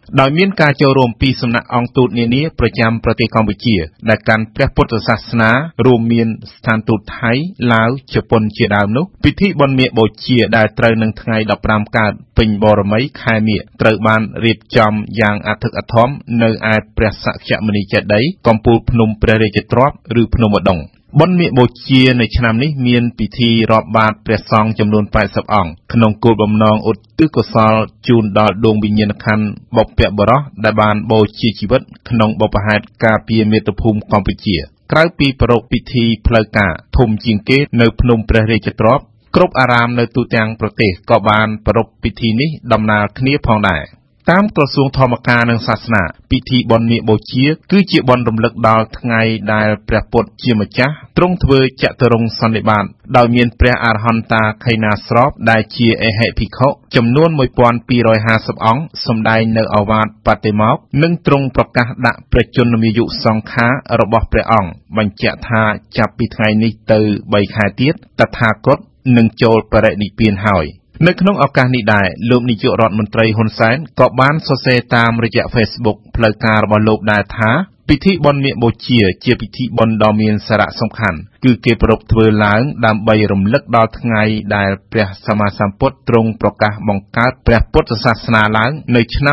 ដោយមានការចូលរួមពីសំណាក់អង្គទូតនានាប្រចាំប្រទេសកម្ពុជាដែលកាន់ព្រះពុទ្ធសាសនារួមមានស្ថានទូតថៃឡាវជប៉ុនជាដើមនោះពិធីបុណ្យមាឃបូជាដែលត្រូវនឹងថ្ងៃ15កើតពេញបរមីខែមាឃត្រូវបានរៀបចំយ៉ាងអធិកអធមនៅឯព្រះសក្យមុនីចេតិយកំពូលភ្នំព្រះរាជទ្រព្យឬភ្នំឧដុង្គបុណ្យមាឃបូជានៅឆ្នាំនេះមានពិធីរាប់បាតព្រះសង្ឃចំនួន80អង្គក្នុងគោលបំណងឧទ្ទិសកុសលជូនដល់ដួងវិញ្ញាណក្ខន្ធបុព្វបុរសដែលបានបូជាជីវិតក្នុងបុព្វហេតុការពារមាតុភូមិកម្ពុជាក្រៅពីប្រារព្ធពិធីផ្លូវការធំជាងគេនៅភ្នំព្រះរាជទ្រព្យគ្រប់អារាមនៅទូទាំងប្រទេសក៏បានប្រារព្ធពិធីនេះដំណាលគ្នាផងដែរតាមក្រសួងធម្មការនិងសាសនាពិធីបុណ្យមាឃបូជាគឺជាបុណ្យរំលឹកដល់ថ្ងៃដែលព្រះពុទ្ធជាម្ចាស់ទ្រង់ធ្វើចតុរង្គសន្និបាតដោយមានព្រះអរហន្តាខេណាស្របដែលជាអេហិភិក្ខុចំនួន1250អង្គសម្ដែងនៅឱវាទបតិម៉ោក្ខនិងទ្រង់ប្រកាសដាក់ព្រះជន្មាយុសង្ខាររបស់ព្រះអង្គបញ្ជាក់ថាចាប់ពីថ្ងៃនេះទៅ3ខែទៀតតថាគតនឹងចូលបរិនិព្វានហើយនៅក្នុងឱកាសនេះដែរលោកនាយករដ្ឋមន្ត្រីហ៊ុនសែនក៏បានសរសេរតាមរយៈ Facebook ផ្លូវការរបស់លោកដែរថាពិធីបុណ្យមាឃបូជាពិធីបុណ្យដ៏មានសារៈសំខាន់គឺគេប្រារព្ធធ្វើឡើងដើម្បីរំលឹកដល់ថ្ងៃដែលព្រះសម្មាសម្ពុទ្ធទ្រង់ប្រកាសបង្កើតព្រះពុទ្ធសាសនាឡើងនៅឆ្នាំ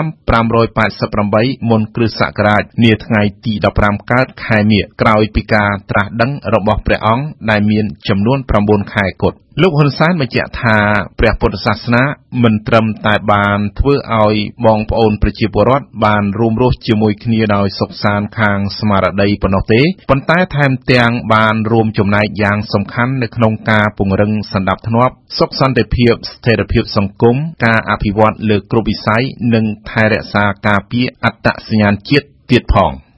588មុនគ្រិស្តសករាជនាថ្ងៃទី15កើតខែមាឃក្រោយពីការត្រាស់ដឹងរបស់ព្រះអង្គដែលមានចំនួន9ខែគត់លោកហ៊ុនសែនបញ្ជាក់ថាព្រះពុទ្ធសាសនាមិនត្រឹមតែបានធ្វើឲ្យបងប្អូនប្រជាពលរដ្ឋបានរួមរស់ជាមួយគ្នាដោយសុខសាន្តខាងស្មារតីប៉ុណ្ណោះទេប៉ុន្តែថែមទាំងបានរួមចំណែកយ៉ាងសំខាន់នៅក្នុងការពង្រឹងសណ្ដាប់ធ្នាប់សុខសន្តិភាពស្ថិរភាពសង្គមការអភិវឌ្ឍលើគ្រប់វិស័យនិងថែរក្សាការពារអត្តសញ្ញាណជាតិទៀតផង